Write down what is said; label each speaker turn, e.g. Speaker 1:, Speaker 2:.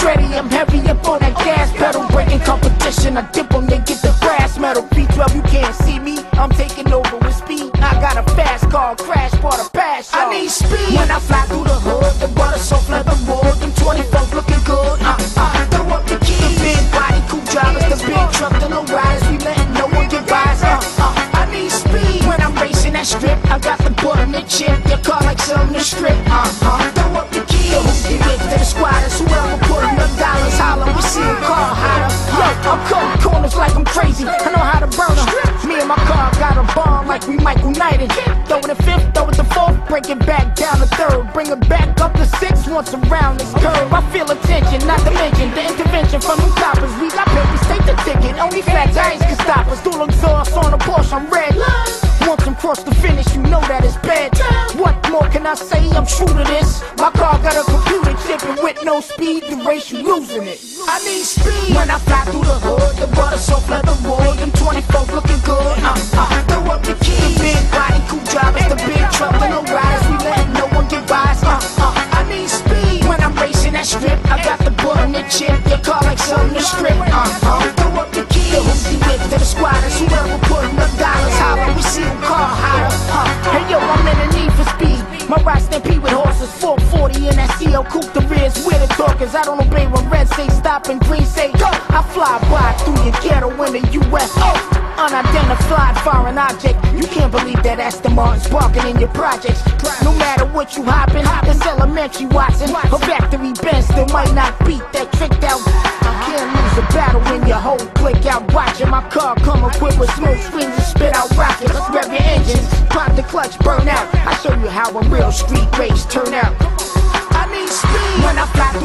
Speaker 1: ready, I'm heavy up on that gas pedal. Breaking competition, I dip them, they get the brass metal. B12, you can't see me, I'm taking over with speed. I got a fast car, crash for the pass, I need speed. When I fly through the hood, the butter soft like the wood. Them 24s looking good, throw up the keys. The big body, cool drivers, the big truck, the low riders. We letting no one get by us, I need speed. When I'm racing that strip, I got the butter and the chip. Your car like something to strip, throw up the keys. The hoopty whip to the squatters, whoever putting up dollars, holler, we see a car hotter. Yo, I'm cutting corners like I'm crazy, I know how to burn them. Me and my car got a bomb like we Michael Knighted. Throw it a fifth, throw it the fourth, break it back down to third. Bring it back up to six once around this curve. I feel attention, not to mention the intervention from them coppers. We got papers, take the ticket, only flat tires can stop us. Dual exhaust on the Porsche, I'm red. Once I'm cross the finish, you know that it's bad. What more can I say? I'm true to this. My car got a computer chip, and with no speed, the race you losing it. I need speed. When I fly through the hood, the butter soft like the wood. Them 24s looking good. Throw up the keys. The big body, cool drivers, the big truck, the low riders. We letting no one get by us. I need speed. When I'm racing that strip, I got the butter and the chip. Your car like something to strip. Throw up the keys. The hoopty whip to the squatters, whoever putting up dollars, holler, we see them car hotter. Hey yo, I'm in the need for speed. My ride stampede with horses, 440 in that CL coupe. The rear's where the talkers. I don't obey when red say stop and green say go. I fly by through your ghetto in the UFO. Unidentified foreign object. You can't believe that Aston Martin sparking in your projects. No matter what you hoppin', it's elementary Watson. A factory Benz still might not beat that tricked out. Can't lose a battle when your whole click out watching. My car come equipped with smoke screens and spit out rockets. Rev your engines, pop the clutch, burn out. I show you how a real street race turn out. I need speed. When I fly through